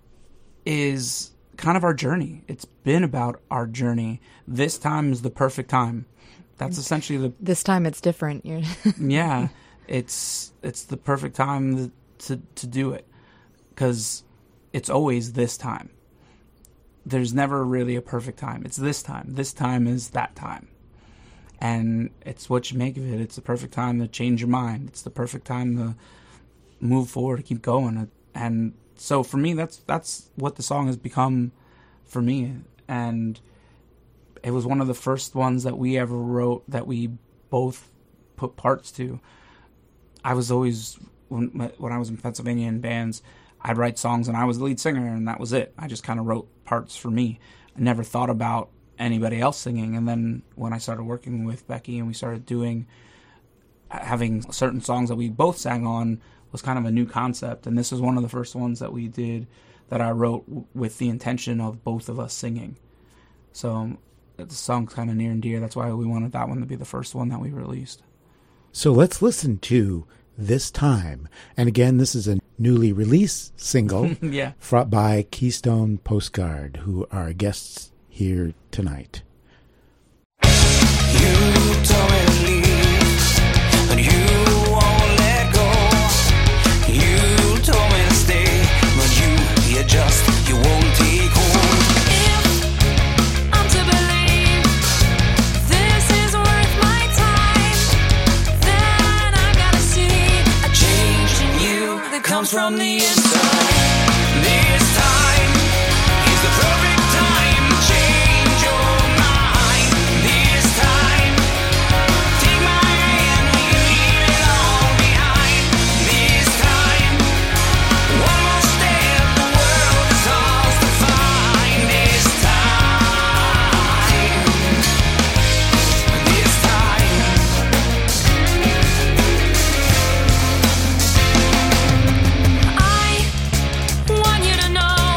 is kind of our journey. It's been about our journey. This time is the perfect time. That's essentially the... This time it's different. You're yeah, it's it's the perfect time to to do it, because it's always this time. There's never really a perfect time. It's this time. This time is that time. And it's what you make of it. It's the perfect time to change your mind. It's the perfect time to move forward, to keep going. And so for me, that's that's what the song has become for me. And it was one of the first ones that we ever wrote that we both put parts to. I was always, when, when I was in Pennsylvania in bands, I'd write songs and I was the lead singer, and that was it. I just kind of wrote parts for me. I never thought about anybody else singing. And then when I started working with Becky and we started doing, having certain songs that we both sang on was kind of a new concept. And this was one of the first ones that we did that I wrote w- with the intention of both of us singing. So the song's kind of near and dear. That's why we wanted that one to be the first one that we released. So let's listen to This Time. And again, this is a newly released single yeah. fr- by Keystone Postcard, who are guests here tonight. You told me to leave, but you won't let go. You told me to stay, but you, you just, you won't take hold. If I'm to believe this is worth my time, then I gotta see a change in you that comes from the inside. This time is the perfect time to change your mind. This time, take my hand, we can leave it all behind. This time, one more step, the world is ours to find. This time, this time. I want you to know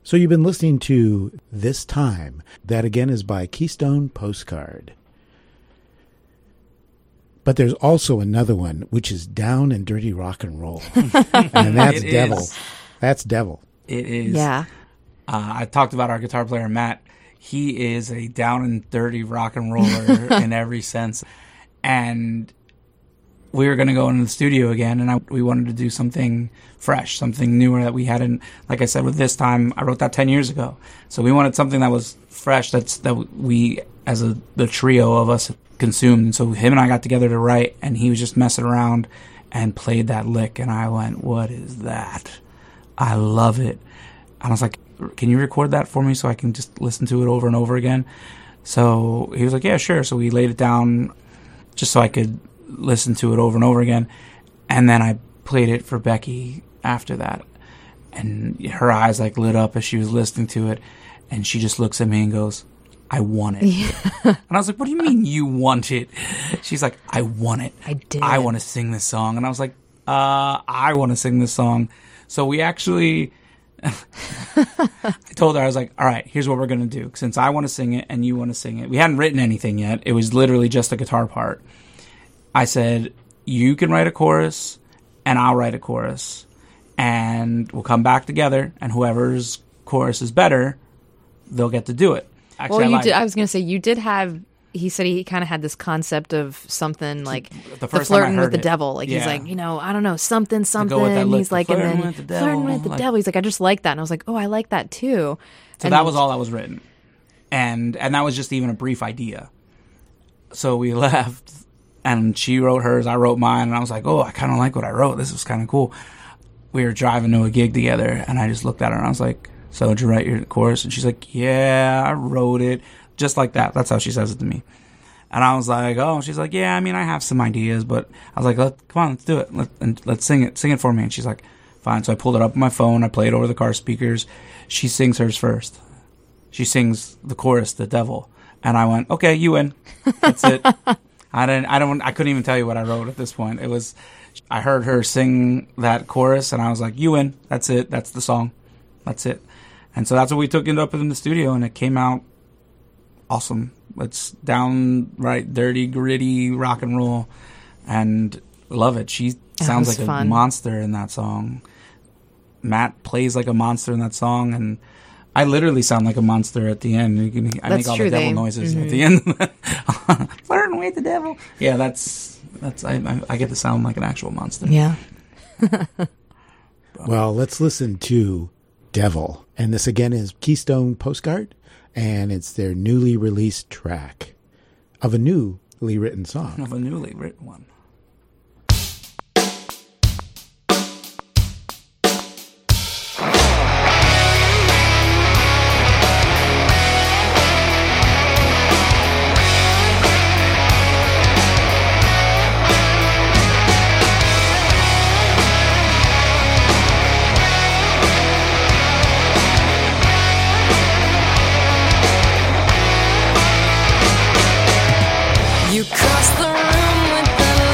So you've been listening to This Time. That again is by Keystone Postcard. But there's also another one, which is Down and Dirty Rock and Roll. And that's It Devil. is. That's Devil. It is. Yeah. Uh, I talked about our guitar player, Matt. He is a down and dirty rock and roller in every sense. And we were going to go into the studio again, and I, we wanted to do something fresh, something newer that we hadn't, like I said, with This Time, I wrote that ten years ago. So we wanted something that was fresh, that's that we, as a the trio of us, consumed. And so him and I got together to write, and he was just messing around and played that lick, and I went, what is that? I love it. And I was like, can you record that for me so I can just listen to it over and over again? So he was like, yeah, sure. So we laid it down just so I could listen to it over and over again. And then I played it for Becky after that. And her eyes like lit up as she was listening to it. And she just looks at me and goes, I want it. Yeah. And I was like, what do you mean you want it? She's like, I want it. I did. I want to sing this song. And I was like, uh, I want to sing this song. So we actually... I told her, I was like, all right, here's what we're going to do. Since I want to sing it and you want to sing it. We hadn't written anything yet. It was literally just a guitar part. I said, you can write a chorus and I'll write a chorus. And we'll come back together, and whoever's chorus is better, they'll get to do it. Actually, well, I you lied. did. I was going to say, you did have... He said he kind of had this concept of something like The the, first time I flirting with heard the it. devil. Like he's Yeah. like, you know, I don't know, something, something. with that lick, He's like, and flirting then with the devil, flirting with the like- devil. He's like, I just like that. And I was like, oh, I like that too. So And that then- was all that was written. And and that was just even a brief idea. So we left, and she wrote hers, I wrote mine, and I was like, oh, I kind of like what I wrote. This was kind of cool. We were driving to a gig together, and I just looked at her, and I was like, so did you write your chorus? And she's like, yeah, I wrote it. Just like that. That's how she says it to me. And I was like, oh, she's like, yeah, I mean, I have some ideas, but I was like, Let, come on, let's do it. Let, and let's sing it. Sing it for me. And she's like, fine. So I pulled it up on my phone. I played over the car speakers. She sings hers first. She sings the chorus, The Devil. And I went, okay, you win. That's it. I didn't, I don't, I couldn't even tell you what I wrote at this point. It was, I heard her sing that chorus and I was like, you win. That's it. That's the song. That's it. And so that's what we took it up in the studio, and it came out awesome. It's downright dirty, gritty rock and roll, and love it. She sounds was like fun. a monster in that song. Matt plays like a monster in that song, and I literally sound like a monster at the end. You can, I That's make all true, the devil they- noises mhm. at the end. Flirting with the devil. Yeah, that's that's. I, I, I get to sound like an actual monster. Yeah. Well, let's listen to Devil. And this again is Keystone Postcard, and it's their newly released track of a newly written song. Of a newly written one. You cross the room with the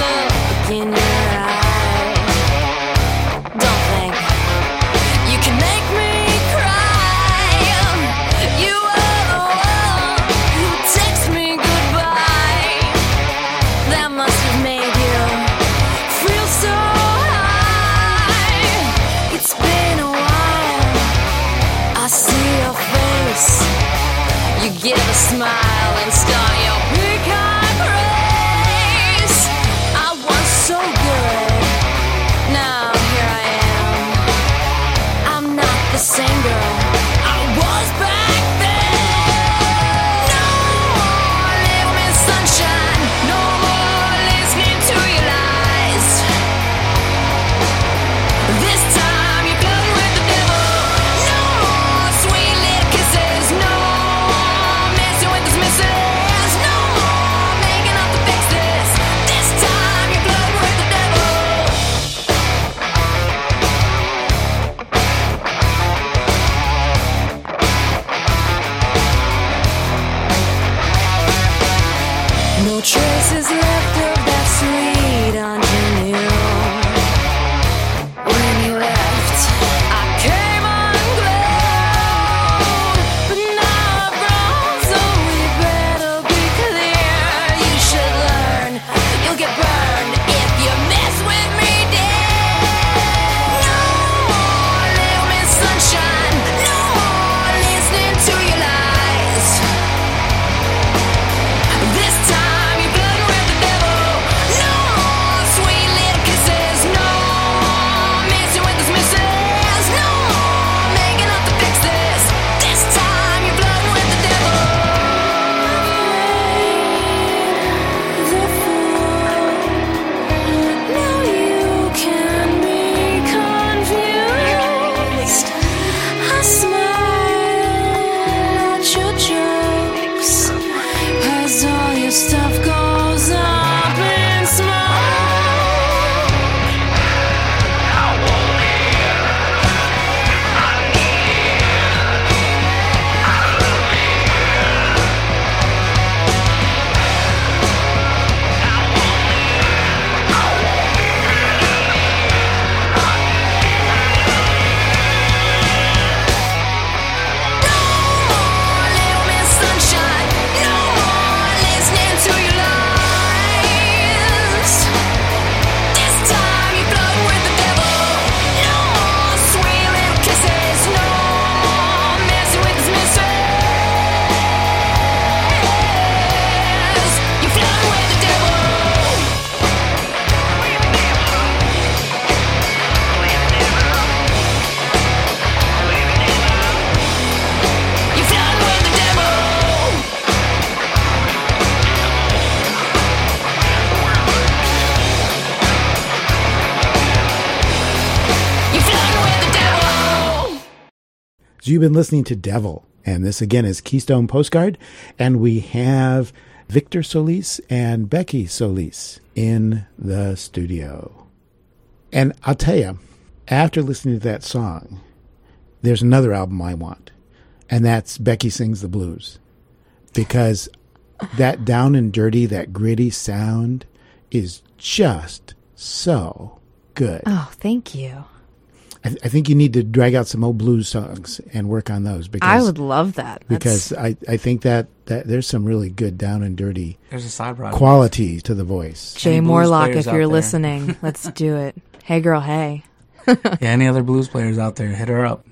So you've been listening to Devil, and this again is Keystone Postcard, and we have Victor Solis and Becky Solis in the studio. And I'll tell you, after listening to that song, there's another album I want, and that's Becky Sings the Blues, because that down and dirty, that gritty sound is just so good. Oh, thank you. I, th- I think you need to drag out some old blues songs and work on those. Because I would love that. because That's- I, I think that, that there's some really good down and dirty There's a side project. quality to the voice. Jay Any blues Morlock, players if out you're there? listening, let's do it. Hey, girl, hey. Yeah, any other blues players out there, hit her up.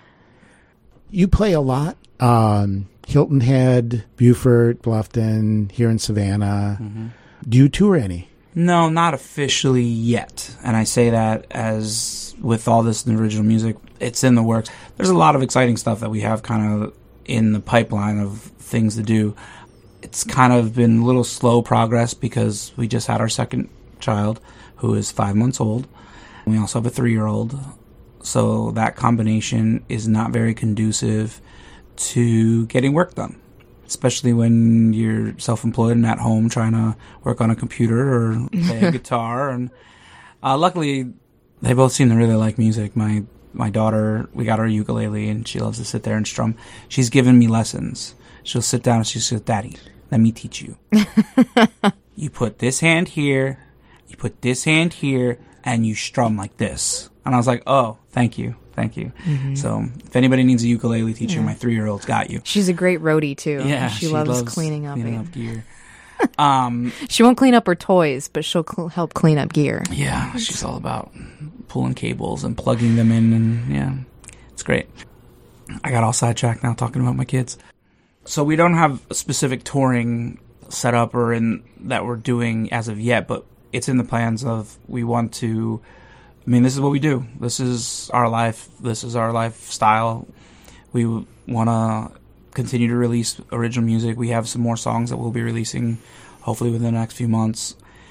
You play a lot on Hilton Head, Beaufort, Bluffton, here in Savannah. Mm-hmm. Do you tour any? No, not officially yet. And I say that as with all this original music, it's in the works. There's a lot of exciting stuff that we have kind of in the pipeline of things to do. It's kind of been a little slow progress because we just had our second child, who is five months old. We also have a three-year-old. So that combination is not very conducive to getting work done, especially when you're self-employed and at home trying to work on a computer or play a guitar. And uh, luckily, they both seem to really like music. My my daughter, we got her a ukulele, and she loves to sit there and strum. She's given me lessons. She'll sit down and she says, "Daddy, let me teach you. You put this hand here, you put this hand here, and you strum like this." And I was like, "Oh, thank you. Thank you." Mm-hmm. So if anybody needs a ukulele teacher, my three-year-old's got you. She's a great roadie, too. Yeah, She, loves, cleaning up. cleaning it. up gear. Um, She won't clean up her toys, but she'll cl- help clean up gear. yeah, she's all about pulling cables and plugging them in, and yeah, it's great. I got all sidetracked now talking about my kids. So we don't have a specific touring set up or in that we're doing as of yet, but it's in the plans of we want to. I mean, this is what we do. This is our life. This is our lifestyle. We want to continue to release original music. We have some more songs that we'll be releasing hopefully within the next few months.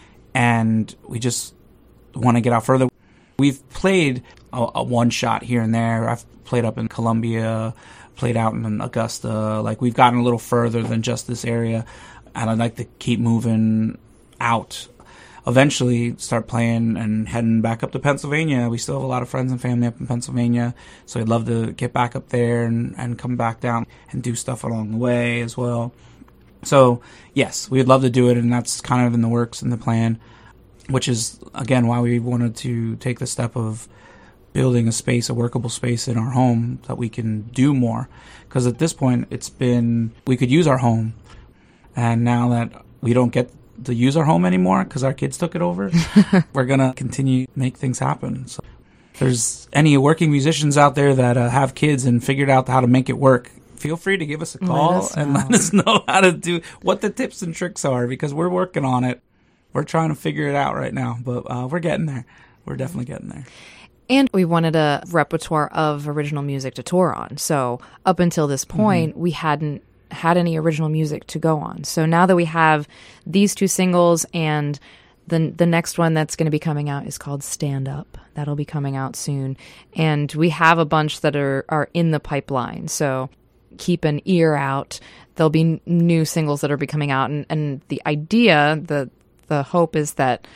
And we just want to get out further. We've played a, a one shot here and there. I've played up in Columbia, played out in Augusta. Like, we've gotten a little further than just this area. And I'd like to keep moving out. Eventually start playing and heading back up to Pennsylvania. We still have a lot of friends and family up in Pennsylvania, so I'd love to get back up there and, and come back down and do stuff along the way as well. So, yes, we'd love to do it, and that's kind of in the works and the plan, which is, again, why we wanted to take the step of building a space, a workable space in our home that we can do more. Because at this point, it's been, we could use our home, and now that we don't get to use our home anymore because our kids took it over, we're gonna continue to make things happen. So if there's any working musicians out there that uh, have kids and figured out how to make it work, feel free to give us a call us and know. let us know how to do what the tips and tricks are, because we're working on it. We're trying to figure it out right now, but uh, we're getting there. We're definitely getting there. And we wanted a repertoire of original music to tour on. So up until this point, mm-hmm. we hadn't had any original music to go on. So now that we have these two singles, and the the next one that's going to be coming out is called Stand Up. That'll be coming out soon. And we have a bunch that are, are in the pipeline. So keep an ear out. There'll be n- new singles that are be coming out. And, and the idea, the the hope is that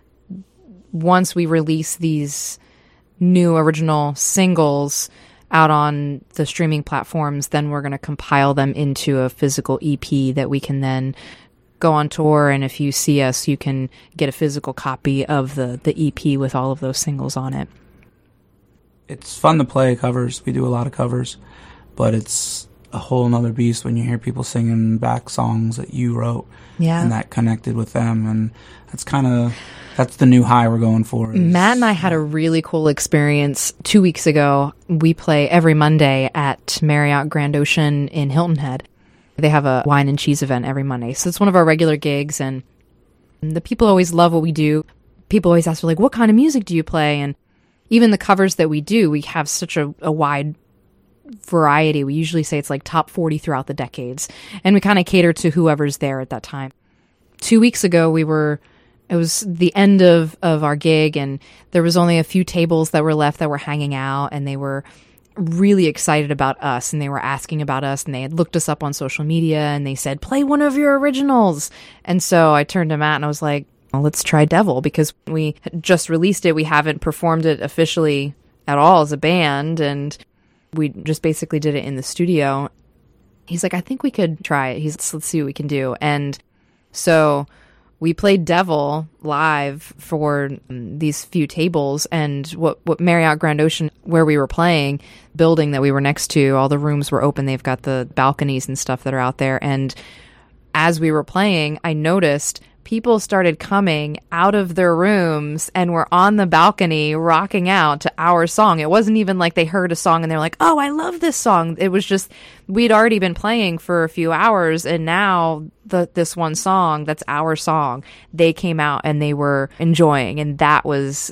once we release these new original singles out on the streaming platforms, then we're going to compile them into a physical E P that we can then go on tour. And if you see us, you can get a physical copy of the, the E P with all of those singles on it. It's fun to play covers. We do a lot of covers, but it's a whole nother beast when you hear people singing back songs that you wrote. Yeah. And that connected with them. And that's kind of, that's the new high we're going for. is- Matt and I had a really cool experience two weeks ago. We play every Monday at Marriott Grand Ocean in Hilton Head. They have a wine and cheese event every Monday. So it's one of our regular gigs, and the people always love what we do. People always ask, like, what kind of music do you play? And even the covers that we do, we have such a, a wide variety. We usually say it's like top forty throughout the decades. And we kind of cater to whoever's there at that time. Two weeks ago, we were... It was the end of, of our gig, and there was only a few tables that were left that were hanging out, and they were really excited about us, and they were asking about us, and they had looked us up on social media, and they said, play one of your originals. And so I turned to Matt and I was like, well, let's try Devil, because we had just released it. We haven't performed it officially at all as a band, and we just basically did it in the studio. He's like, I think we could try it. He's let's see what we can do. And so we played Devil live for um, these few tables, and what, what Marriott Grand Ocean, where we were playing, building that we were next to, all the rooms were open. They've got the balconies and stuff that are out there. And as we were playing, I noticed people started coming out of their rooms and were on the balcony rocking out to our song. It wasn't even like they heard a song and they're like, oh, I love this song. It was just, we'd already been playing for a few hours, and now the this one song that's our song, they came out and they were enjoying, and that was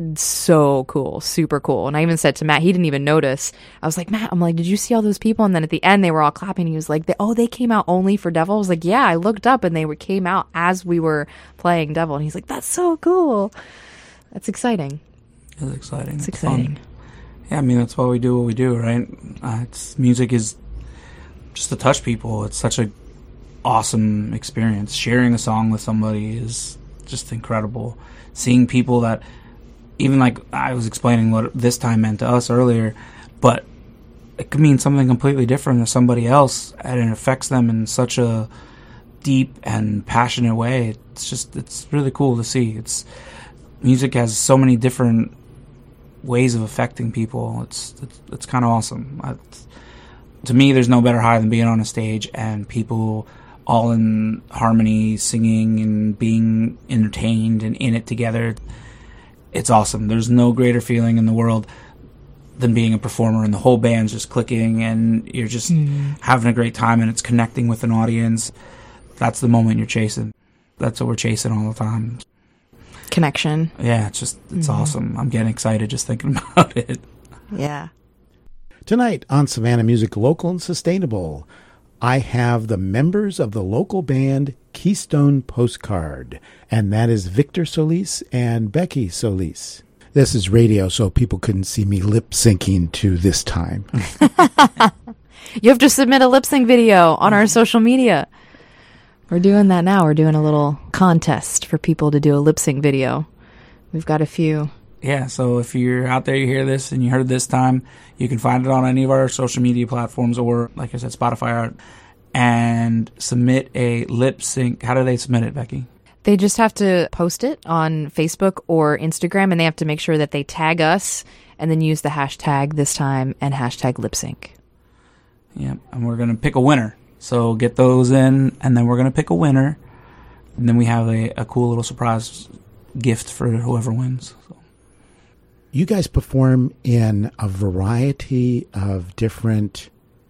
so cool, super cool. And I even said to Matt, he didn't even notice. I was like, Matt, I'm like, did you see all those people? And then at the end they were all clapping. He was like, oh, they came out only for Devil? I was like, yeah, I looked up and they were, came out as we were playing Devil. And he's like, that's so cool. That's exciting. It's exciting. It's It's exciting. fun. Yeah, I mean, that's why we do what we do, right? Uh, it's music is just to touch people. It's such a awesome experience. Sharing a song with somebody is just incredible. Seeing people that, even like I was explaining what this time meant to us earlier, but it could mean something completely different to somebody else, and it affects them in such a deep and passionate way. It's just, it's really cool to see. It's, music has so many different ways of affecting people. It's it's, it's kind of awesome. It's, to me, there's no better high than being on a stage and people all in harmony, singing and being entertained and in it together. It's awesome. There's no greater feeling in the world than being a performer and the whole band's just clicking and you're just mm. having a great time and it's connecting with an audience. That's the moment you're chasing. That's what we're chasing all the time. Connection. Yeah, it's just, it's mm-hmm. awesome. I'm getting excited just thinking about it. Yeah. Tonight on Savannah Music Local and Sustainable, I have the members of the local band Keystone Postcard, and that is Victor Solis and Becky Solis. This is radio, so people couldn't see me lip syncing to this time. You have to submit a lip sync video on our social media. We're doing that now. We're doing a little contest for people to do a lip sync video. We've got a few. Yeah, so if you're out there, you hear this, and you heard this time, you can find it on any of our social media platforms or, like I said, Spotify, and submit a lip sync. How do they submit it, Becky? They just have to post it on Facebook or Instagram, and they have to make sure that they tag us and then use the hashtag this time and hashtag lip sync. Yeah, and we're going to pick a winner. So get those in, and then we're going to pick a winner, and then we have a, a cool little surprise gift for whoever wins. So. You guys perform in a variety of different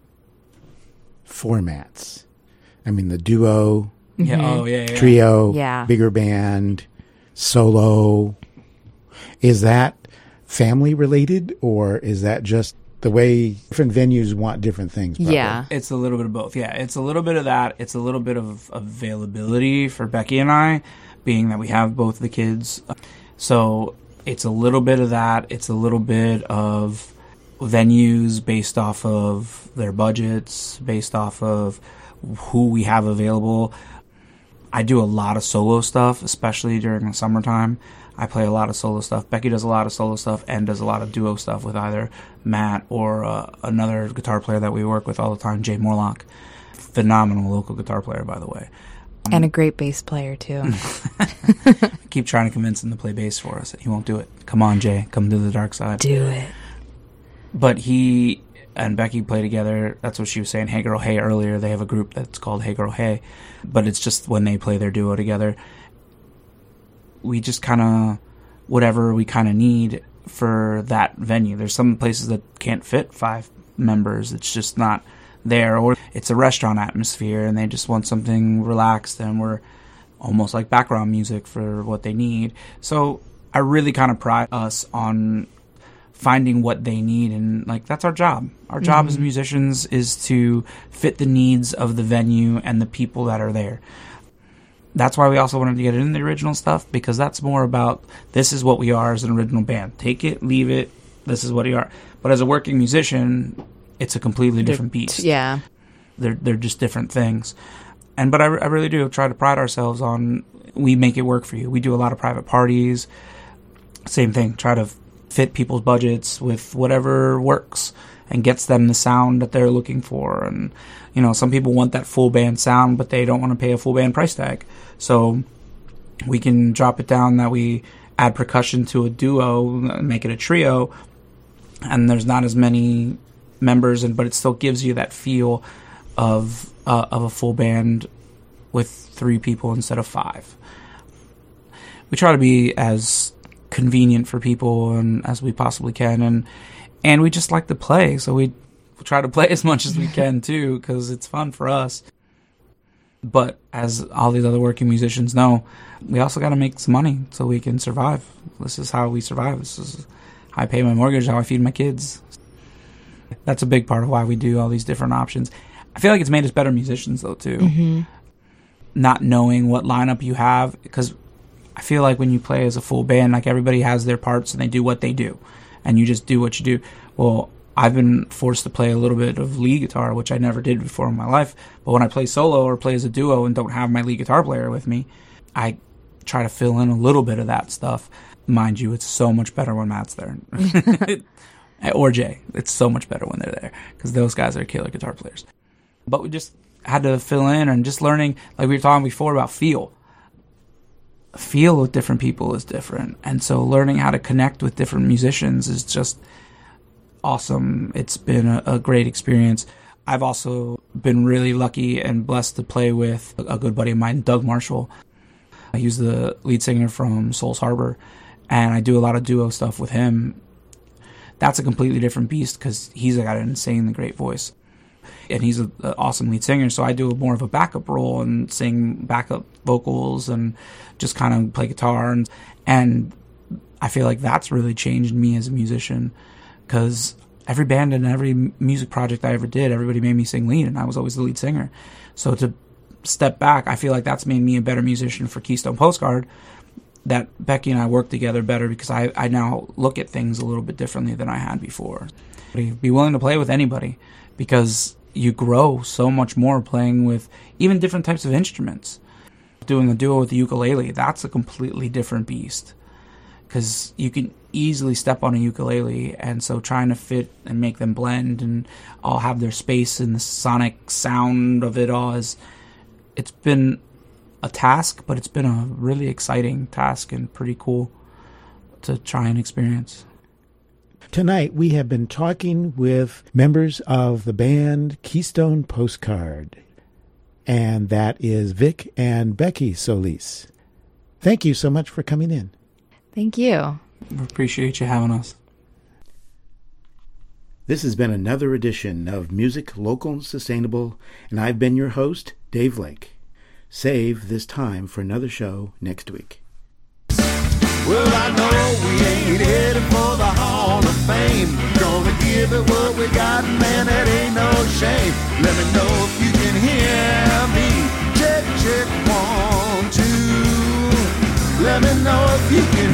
formats. I mean, the duo, yeah, oh, yeah, yeah. trio, yeah. bigger band, solo. Is that family related, or is that just the way different venues want different things? Probably? Yeah. It's a little bit of both. Yeah, it's a little bit of that. It's a little bit of availability for Becky and I, being that we have both the kids. So it's a little bit of that. It's a little bit of venues based off of their budgets, based off of who we have available. I do a lot of solo stuff, especially during the summertime. I play a lot of solo stuff. Becky does a lot of solo stuff and does a lot of duo stuff with either Matt or uh, another guitar player that we work with all the time, Jay Morlock. Phenomenal local guitar player, by the way. And a great bass player, too. I keep trying to convince him to play bass for us. He won't do it. Come on, Jay. Come to the dark side. Do it. But he and Becky play together. That's what she was saying, Hey Girl Hey, earlier. They have a group that's called Hey Girl Hey. But it's just when they play their duo together. We just kind of, whatever we kind of need for that venue. There's some places that can't fit five members. It's just not there. Or it's a restaurant atmosphere and they just want something relaxed and we're almost like background music for what they need. So I really kind of pride us on finding what they need, and like that's our job. Our job mm-hmm. as musicians is to fit the needs of the venue and the people that are there. That's why we also wanted to get into the original stuff, because that's more about this is what we are as an original band. Take it, leave it, this is what you are. But as a working musician, it's a completely different beast. Yeah. They're they're just different things. And but I, I really do try to pride ourselves on, we make it work for you. We do a lot of private parties. Same thing. Try to fit people's budgets with whatever works and gets them the sound that they're looking for. And, you know, some people want that full band sound, but they don't want to pay a full band price tag. So we can drop it down that we add percussion to a duo, make it a trio, and there's not as many members, and but it still gives you that feel of uh, of a full band with three people instead of five. We try to be as convenient for people and as we possibly can, and and we just like to play, so we try to play as much as we can too, because it's fun for us. But as all these other working musicians know, we also got to make some money so we can survive. This is how we survive. This is how I pay my mortgage, how I feed my kids. That's a big part of why we do all these different options. I feel like it's made us better musicians, though, too. Mm-hmm. Not knowing what lineup you have, because I feel like when you play as a full band, like everybody has their parts and they do what they do, and you just do what you do. Well, I've been forced to play a little bit of lead guitar, which I never did before in my life. But when I play solo or play as a duo and don't have my lead guitar player with me, I try to fill in a little bit of that stuff. Mind you, it's so much better when Matt's there. Or Jay. It's so much better when they're there, because those guys are killer guitar players. But we just had to fill in, and just learning, like we were talking before about feel. Feel with different people is different. And so learning how to connect with different musicians is just awesome. It's been a, a great experience. I've also been really lucky and blessed to play with a good buddy of mine, Doug Marshall. He's the lead singer from Souls Harbor, and I do a lot of duo stuff with him. That's a completely different beast, because he's got an insanely great voice. And he's an awesome lead singer, so I do more of a backup role and sing backup vocals and just kind of play guitar. And, and I feel like that's really changed me as a musician, because every band and every music project I ever did, everybody made me sing lead, and I was always the lead singer. So to step back, I feel like that's made me a better musician for Keystone Postcard, that Becky and I work together better, because I, I now look at things a little bit differently than I had before. Be willing to play with anybody, because you grow so much more playing with even different types of instruments. Doing a duo with the ukulele, that's a completely different beast, because you can easily step on a ukulele, and so trying to fit and make them blend and all have their space and the sonic sound of it all is, it's been a task, but it's been a really exciting task and pretty cool to try and experience. Tonight we have been talking with members of the band Keystone Postcard, and that is Vic and Becky Solis. Thank you so much for coming in. Thank you. We appreciate you having us. This has been another edition of Music Local and Sustainable, and I've been your host, Dave Lake. Save this time for another show next week. Well, I know we ain't headed for the Hall of Fame. Gonna give it what we got, man, it ain't no shame. Let me know if you can hear me. Check, check, one, two. Let me know if you can